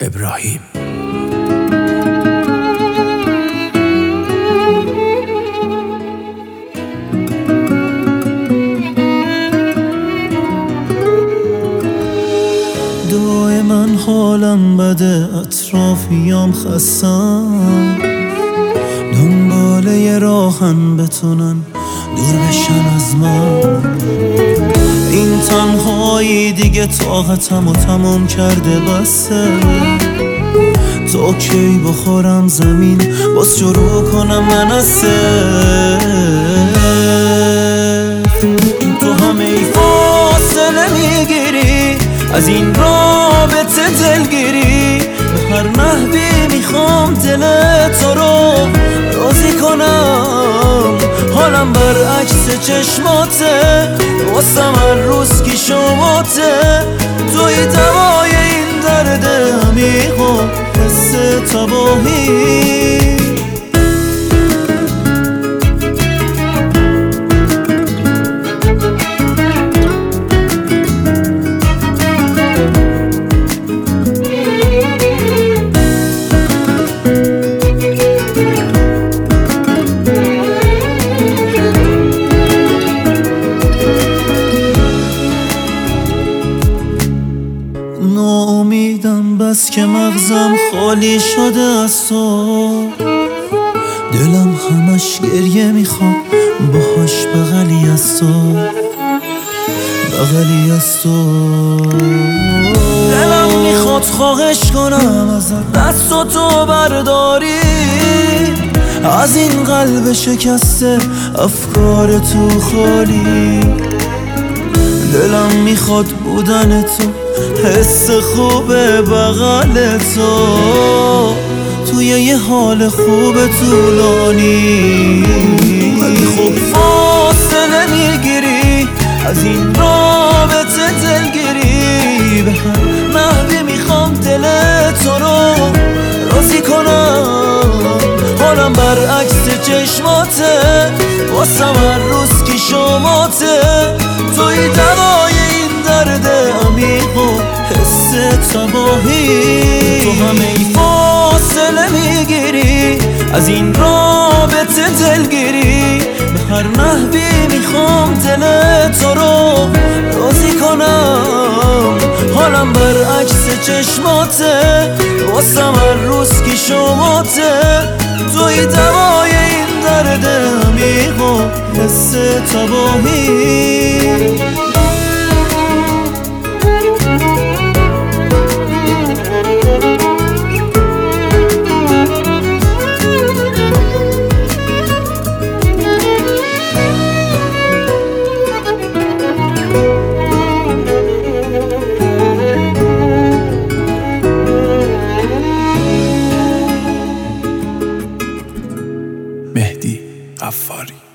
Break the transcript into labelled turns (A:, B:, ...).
A: ابراهیم.
B: دائما حالم بده، اطرافیام خستم، دنبال یه راهن بتونن دور بشن از من. این تنهایی دیگه طاقتمو تموم کرده بسه. تا کی بخورم زمین باز شروع کنم من از صفر. تو همه فاصله میگیری از این رابطه دلگیری، به هر نحوی میخوام دل تو رو راضی کنم. حالم برعکس چشماته، واسم هر روز کی شماته. توی دوای این درد عمیق و حس تباهی. ناامیدم بس که مغزم خالی شده از تو. دلم همش گریه میخوام باهاش بغلی از تو، بغلی از تو. دلم میخواد خواهش کنم ازت دست تو برداری، از این قلب شکسته افکار تو خالی. دلم میخواد بودن تو، حس خوب بغل تو، توی یه حال خوب طولانی. ولی خب فاصله میگیری از این رابطه دلگیری، به هر نحوی میخوام دل تو رو راضی کنم. حالم برعکس چشماته، واسم هر روز کی شماته. توی دوای این درد عمیق و حس تباهی. تو همه ای فاصله میگیری از این رابطه دلگیری، به هر نحوی میخوام دل تو رو راضی کنم. حالم برعکس چشماته، واسم هر روز کی شماته. توی دوای این درد عمیق و حس تباهی.
A: مهدی غفاری.